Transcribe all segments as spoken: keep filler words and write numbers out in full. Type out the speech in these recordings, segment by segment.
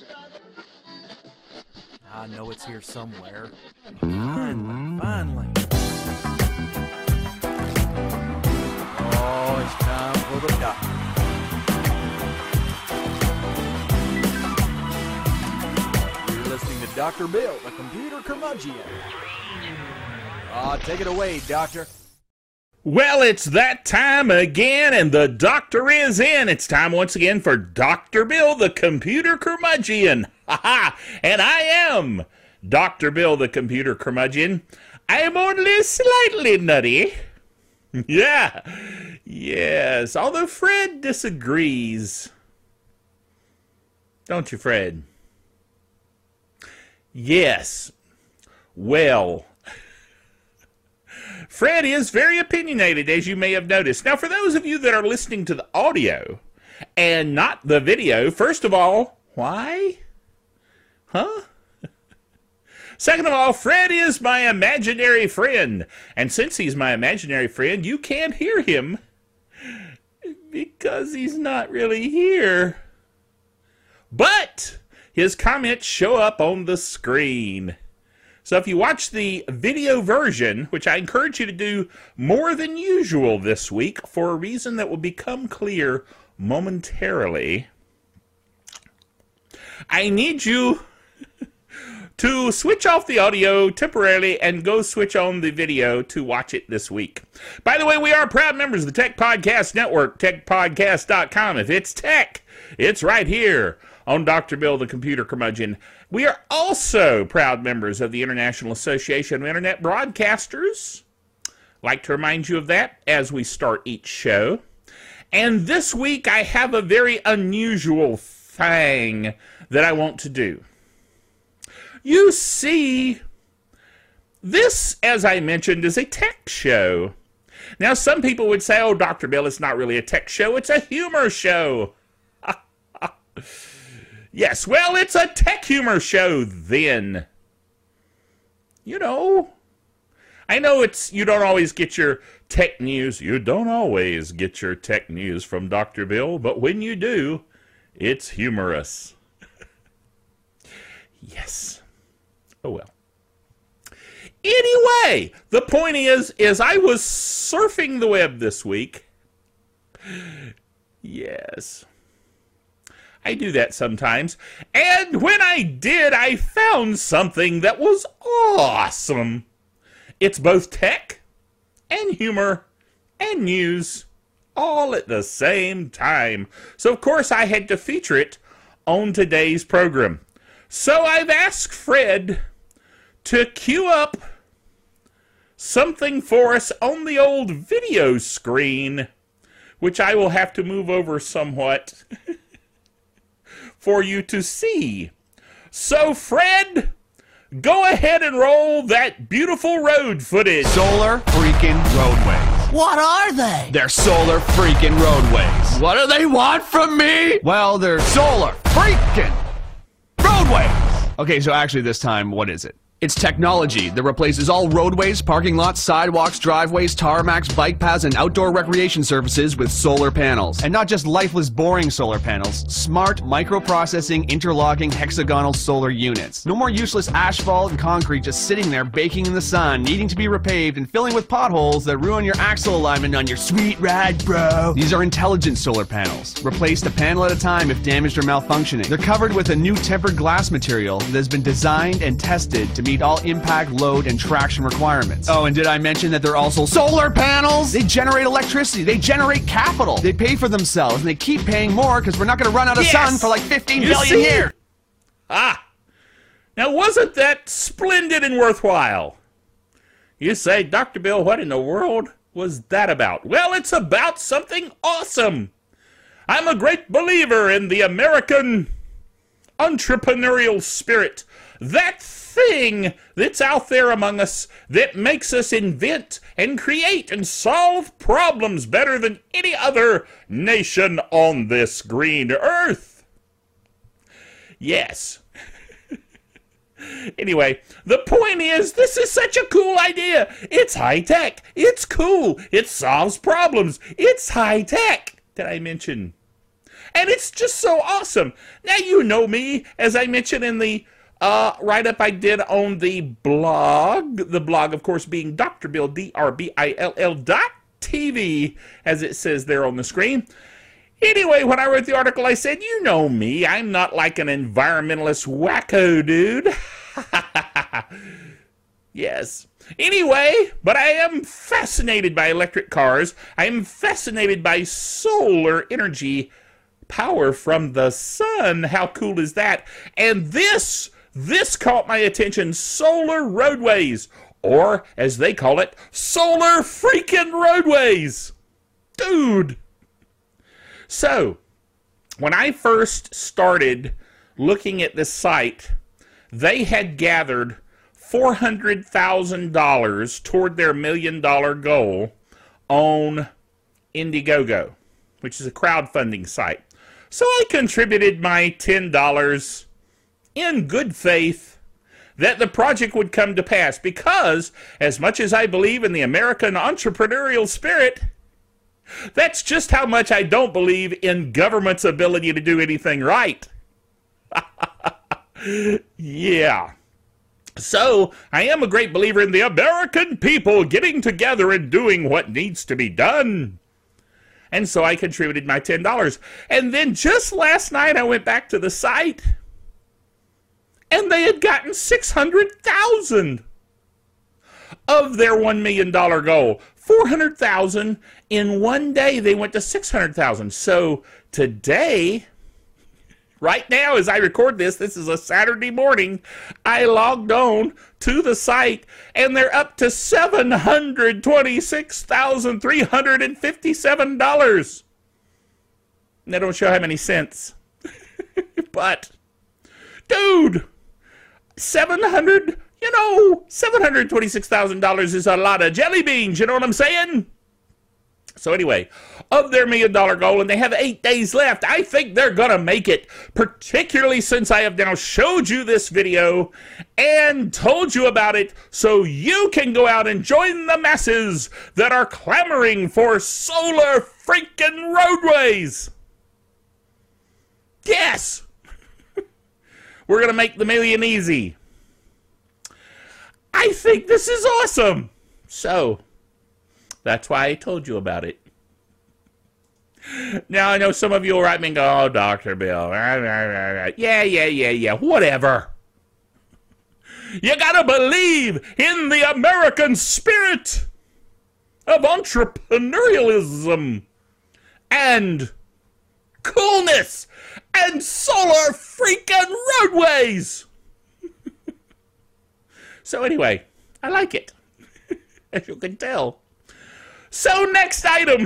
I know it's here somewhere. Finally, finally. Oh, it's time for the doctor. You're listening to Doctor Bill, the computer curmudgeon. Ah, take it away, Doctor. Well, it's that time again, and the doctor is in. It's time once again for Doctor Bill, the computer curmudgeon. Ha ha! And I am Doctor Bill, the computer curmudgeon. I am only slightly nutty. Yeah, yes, although Fred disagrees. Don't you, Fred? Yes. Well, Fred is very opinionated, as you may have noticed. Now, for those of you that are listening to the audio and not the video, first of all, why? Huh? Second of all, Fred is my imaginary friend. And since he's my imaginary friend, you can't hear him because he's not really here. But his comments show up on the screen. So if you watch the video version, which I encourage you to do more than usual this week for a reason that will become clear momentarily, I need you to switch off the audio temporarily and go switch on the video to watch it this week. By the way, we are proud members of the Tech Podcast Network, tech podcast dot com. If it's tech, it's right here on Doctor Bill, the computer curmudgeon. We are also proud members of the International Association of Internet Broadcasters. Like to remind you of that as we start each show. And this week I have a very unusual thing that I want to do. You see, this, as I mentioned, is a tech show. Now, some people would say, oh, Doctor Bill, it's not really a tech show, it's a humor show. Yes, well, it's a tech humor show then. You know, I know it's, you don't always get your tech news. You don't always get your tech news from Doctor Bill, but when you do, it's humorous. Yes. Oh, well. Anyway, the point is, is I was surfing the web this week. Yes. I do that sometimes. And when I did, I found something that was awesome. It's both tech and humor and news all at the same time. So, of course, I had to feature it on today's program. So I've asked Fred to cue up something for us on the old video screen, which I will have to move over somewhat for you to see. So, Fred, go ahead and roll that beautiful road footage. Solar freaking roadways. What are they? They're solar freaking roadways. What do they want from me? Well, they're solar freaking roadways. Okay, so actually this time, what is it? It's technology that replaces all roadways, parking lots, sidewalks, driveways, tarmacs, bike paths, and outdoor recreation surfaces with solar panels. And not just lifeless, boring solar panels. Smart, microprocessing, interlocking, hexagonal solar units. No more useless asphalt and concrete just sitting there baking in the sun, needing to be repaved and filling with potholes that ruin your axle alignment on your sweet ride, bro. These are intelligent solar panels. Replaced a panel at a time if damaged or malfunctioning. They're covered with a new tempered glass material that has been designed and tested to meet all impact, load, and traction requirements. Oh, and did I mention that they're also solar panels? They generate electricity. They generate capital. They pay for themselves, and they keep paying more because we're not going to run out of Yes! sun for like fifteen You billion see? years. Ah, now wasn't that splendid and worthwhile? You say, Doctor Bill, what in the world was that about? Well, it's about something awesome. I'm a great believer in the American entrepreneurial spirit. That thing that's out there among us that makes us invent and create and solve problems better than any other nation on this green earth. Yes. Anyway, the point is, this is such a cool idea. It's high tech. It's cool. It solves problems. It's high tech. Did I mention? And it's just so awesome. Now, you know me, as I mentioned in the uh, write-up I did on the blog. The blog, of course, being Doctor Bill, D R B I L L dot T V, as it says there on the screen. Anyway, when I wrote the article, I said, you know me, I'm not like an environmentalist wacko dude. Yes. Anyway, but I am fascinated by electric cars. I am fascinated by solar energy power from the sun. How cool is that? And this, this caught my attention. Solar roadways, or as they call it, solar freaking roadways. Dude. So, when I first started looking at this site, they had gathered four hundred thousand dollars toward their million dollar goal on Indiegogo, which is a crowdfunding site. So I contributed my ten dollars in good faith that the project would come to pass, because as much as I believe in the American entrepreneurial spirit, that's just how much I don't believe in government's ability to do anything right. Yeah. So, I am a great believer in the American people getting together and doing what needs to be done. And so I contributed my ten dollars. And then just last night I went back to the site, and they had gotten six hundred thousand dollars of their one million dollar goal. four hundred thousand dollars in one day, they went to six hundred thousand dollars. So today, right now, as I record this, this is a Saturday morning, I logged on to the site, and they're up to seven hundred twenty-six thousand three hundred fifty-seven dollars. They don't show how many cents. But, dude, seven hundred, you know, seven hundred twenty-six thousand dollars is a lot of jelly beans, you know what I'm saying? So anyway, of their million dollar goal, and they have eight days left, I think they're going to make it, particularly since I have now showed you this video and told you about it, so you can go out and join the masses that are clamoring for solar freaking roadways. Yes! We're going to make the million easy. I think this is awesome. So, that's why I told you about it. Now, I know some of you will write me and go, oh, Doctor Bill. Yeah, yeah, yeah, yeah, whatever. You gotta believe in the American spirit of entrepreneurialism and coolness and solar freaking roadways. So anyway, I like it, as you can tell. So next item,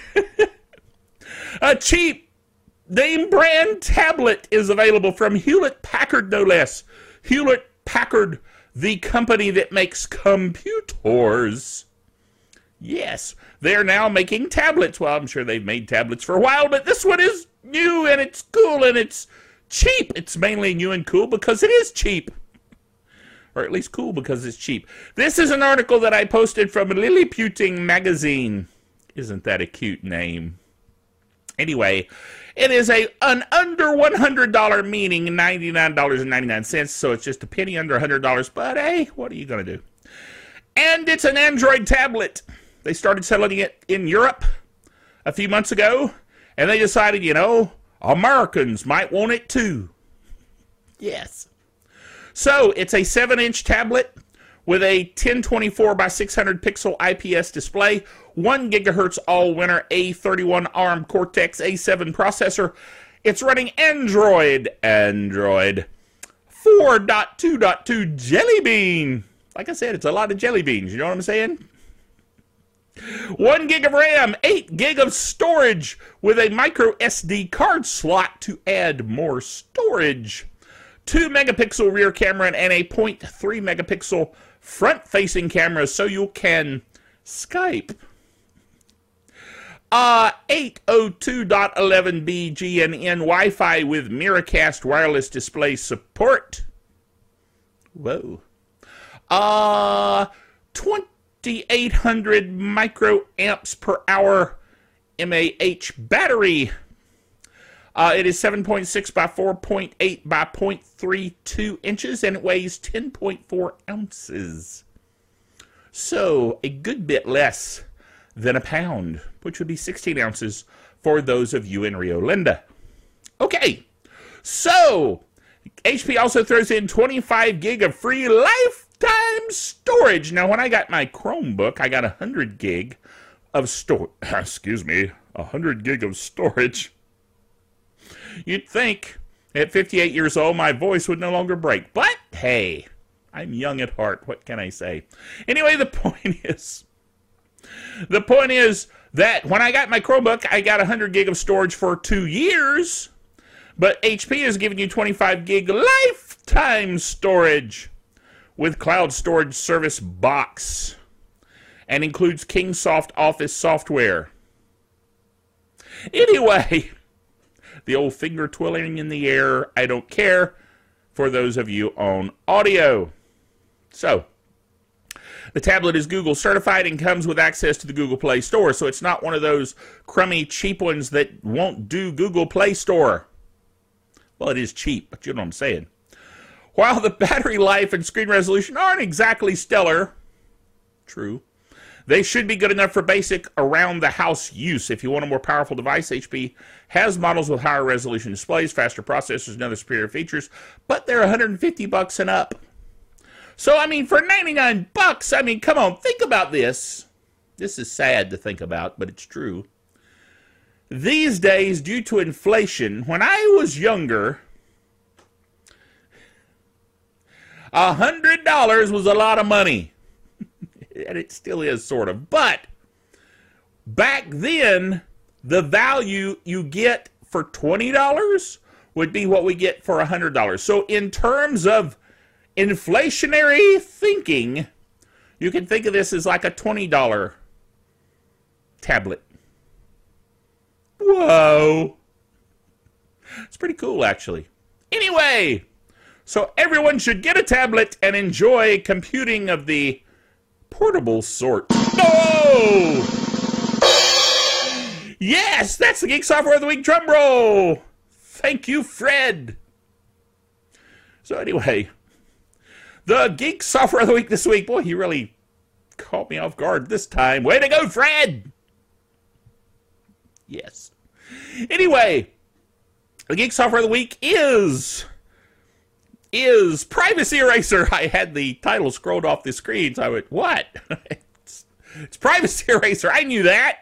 a cheap name brand tablet is available from Hewlett-Packard, no less. Hewlett-Packard, the company that makes computers. Yes, they're now making tablets. Well, I'm sure they've made tablets for a while, but this one is new and it's cool and it's cheap. It's mainly new and cool because it is cheap. Or at least cool because it's cheap. This is an article that I posted from Lilliputing magazine. Isn't that a cute name? Anyway, it is a an under one hundred dollars, meaning ninety-nine dollars and ninety-nine cents, so it's just a penny under one hundred dollars, but hey, what are you going to do? And it's an Android tablet. They started selling it in Europe a few months ago, and they decided, you know, Americans might want it too. Yes. So, it's a seven inch tablet with a ten twenty-four by six hundred pixel I P S display, one gigahertz all-winner A thirty-one ARM Cortex A seven processor. It's running Android, Android four point two point two Jelly Bean. Like I said, it's a lot of jelly beans, you know what I'm saying? one gig of RAM, eight gig of storage with a micro S D card slot to add more storage. two megapixel rear camera and a zero point three megapixel front-facing camera so you can Skype. Uh, eight oh two dot eleven B G N N Wi-Fi with Miracast wireless display support. Whoa. Uh, twenty-eight hundred microamps per hour mAh battery. Uh, it is seven point six by four point eight by zero point three two inches, and it weighs ten point four ounces. So, a good bit less than a pound, which would be sixteen ounces for those of you in Rio Linda. Okay, so H P also throws in twenty-five gig of free lifetime storage. Now, when I got my Chromebook, I got one hundred gig of storage. Excuse me, one hundred gig of storage. You'd think at fifty-eight years old my voice would no longer break. But, hey, I'm young at heart. What can I say? Anyway, the point is, the point is that when I got my Chromebook, I got one hundred gig of storage for two years. But H P is giving you twenty-five gig lifetime storage with Cloud Storage Service Box and includes Kingsoft Office software. Anyway, the old finger twirling in the air, I don't care, for those of you on audio. So, the tablet is Google certified and comes with access to the Google Play Store, so it's not one of those crummy, cheap ones that won't do Google Play Store. Well, it is cheap, but you know what I'm saying. While the battery life and screen resolution aren't exactly stellar, true, they should be good enough for basic around-the-house use. If you want a more powerful device, H P has models with higher resolution displays, faster processors, and other superior features, but they're one hundred fifty bucks and up. So, I mean, for ninety-nine bucks, I mean, come on, think about this. This is sad to think about, but it's true. These days, due to inflation, when I was younger, one hundred dollars was a lot of money. And it still is, sort of. But back then, the value you get for twenty dollars would be what we get for one hundred dollars. So in terms of inflationary thinking, you can think of this as like a twenty dollar tablet. Whoa. It's pretty cool, actually. Anyway, so everyone should get a tablet and enjoy computing of the portable sort. No! Yes, that's the Geek Software of the Week drum roll. Thank you, Fred. So anyway, the Geek Software of the Week this week. Boy, he really caught me off guard this time. Way to go, Fred! Yes. Anyway, the Geek Software of the Week is... is Privacy Eraser. I had the title scrolled off the screen, so I went, what? it's, it's Privacy Eraser. I knew that.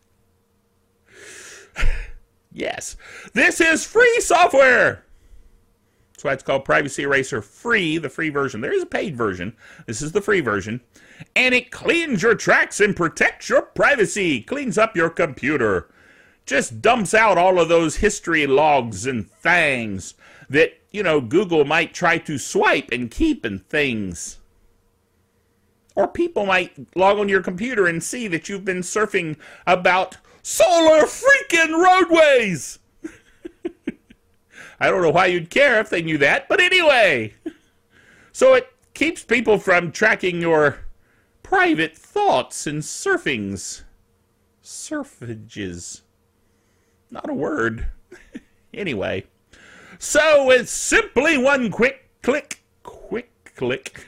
Yes. This is free software. That's why it's called Privacy Eraser Free, the free version. There is a paid version. This is the free version. And it cleans your tracks and protects your privacy. Cleans up your computer. Just dumps out all of those history logs and things that, you know, Google might try to swipe and keep and things. Or people might log on your computer and see that you've been surfing about solar freaking roadways. I don't know why you'd care if they knew that, but anyway. So it keeps people from tracking your private thoughts and surfings. Surfages. Not a word. Anyway. So it's simply one quick click, quick click.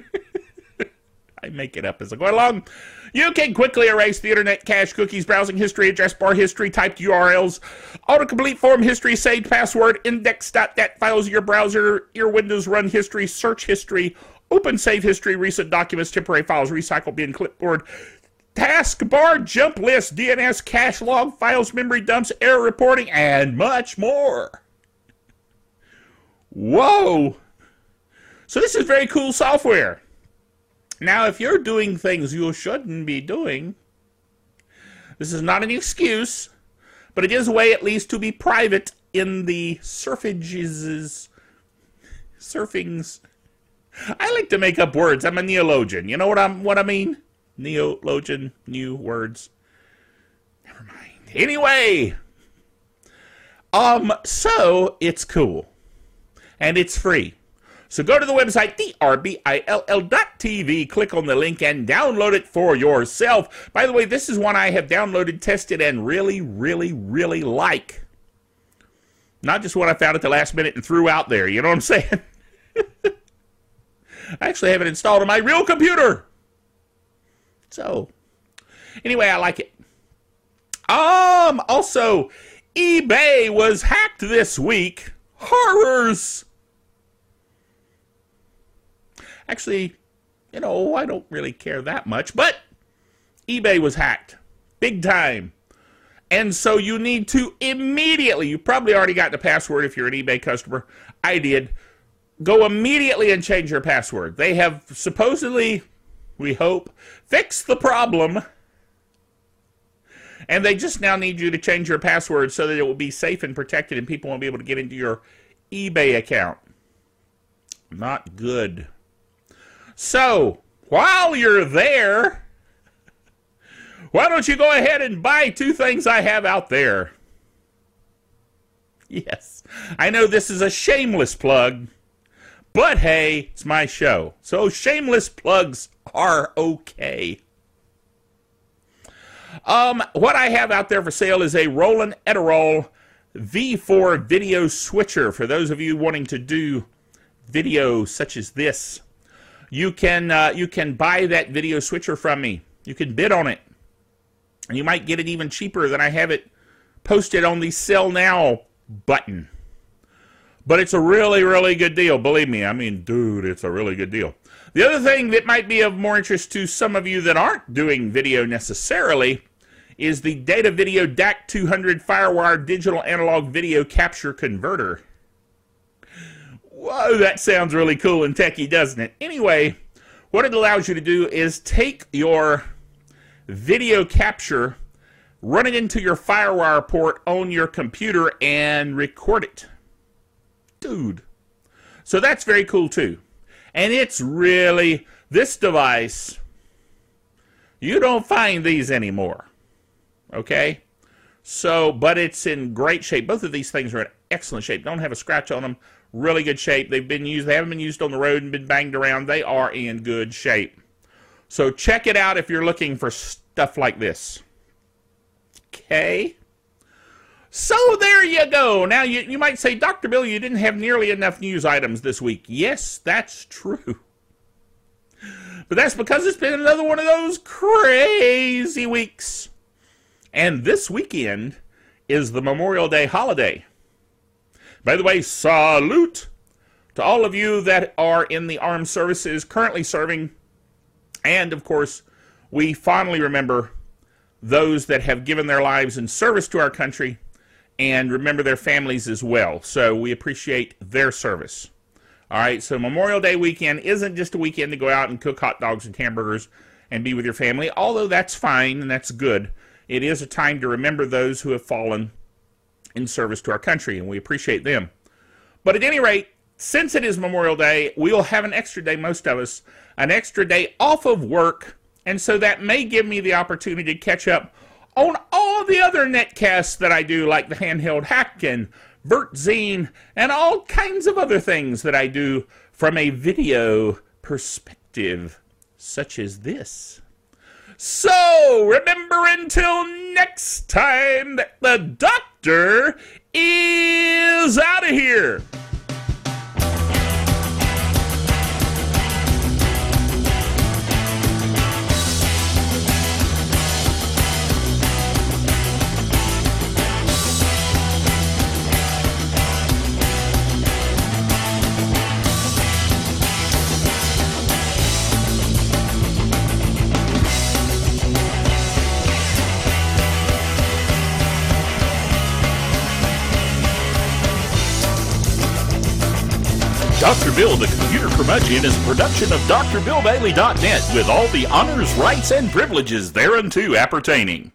I make it up as I go along. You can quickly erase the internet cache, cookies, browsing history, address bar history, typed U R Ls, autocomplete form history, saved password, index dot dat files of your browser, your Windows run history, search history, open save history, recent documents, temporary files, recycle bin, clipboard, taskbar, jump list, D N S, cache log, files, memory dumps, error reporting, and much more. Whoa! So this is very cool software. Now, if you're doing things you shouldn't be doing, this is not an excuse, but it is a way at least to be private in the surfages, surfings. I like to make up words. I'm a neologian. You know what I'm what I mean? Neologian, new words. Never mind. Anyway, um, so it's cool. And it's free. So go to the website, D R B I L L dot T V, click on the link, and download it for yourself. By the way, this is one I have downloaded, tested, and really, really, really like. Not just what I found at the last minute and threw out there. You know what I'm saying? I actually have it installed on my real computer. So, anyway, I like it. Um, also, eBay was hacked this week. Horrors! Actually, you know, I don't really care that much, but eBay was hacked. Big time. And so you need to immediately, you probably already got the password if you're an eBay customer. I did. Go immediately and change your password. They have supposedly, we hope, fixed the problem. And they just now need you to change your password so that it will be safe and protected and people won't be able to get into your eBay account. Not good. So, while you're there, why don't you go ahead and buy two things I have out there? Yes, I know this is a shameless plug, but hey, it's my show, so shameless plugs are okay. Um, what I have out there for sale is a Roland Edirol V four video switcher. For those of you wanting to do video such as this, you can uh, you can buy that video switcher from me. You can bid on it. And you might get it even cheaper than I have it posted on the Sell Now button. But it's a really, really good deal. Believe me, I mean, dude, it's a really good deal. The other thing that might be of more interest to some of you that aren't doing video necessarily is the Data Video D A C two hundred Firewire Digital Analog Video Capture Converter. Whoa, that sounds really cool and techy, doesn't it? Anyway, what it allows you to do is take your video capture, run it into your FireWire port on your computer, and record it. Dude. So that's very cool too. And it's really, this device, you don't find these anymore. Okay? So, but it's in great shape. Both of these things are in excellent shape. Don't have a scratch on them. Really good shape. They've been used, they haven't been used on the road and been banged around. They are in good shape. So check it out if you're looking for stuff like this. Okay. So there you go. Now you, you might say, Doctor Bill, you didn't have nearly enough news items this week. Yes, that's true. But that's because it's been another one of those crazy weeks. And this weekend is the Memorial Day holiday. By the way, salute to all of you that are in the armed services currently serving. And, of course, we fondly remember those that have given their lives in service to our country and remember their families as well. So we appreciate their service. All right, so Memorial Day weekend isn't just a weekend to go out and cook hot dogs and hamburgers and be with your family, although that's fine and that's good. It is a time to remember those who have fallen in service to our country, and we appreciate them. But at any rate, since it is Memorial Day, we will have an extra day, most of us, an extra day off of work, and so that may give me the opportunity to catch up on all the other netcasts that I do, like the Handheld Hack and VertZine, and all kinds of other things that I do from a video perspective, such as this. So, remember until next time that the Doctor is out of here. Doctor Bill, the Computer Curmudgeon, is a production of D R Bill Bailey dot net with all the honors, rights, and privileges thereunto appertaining.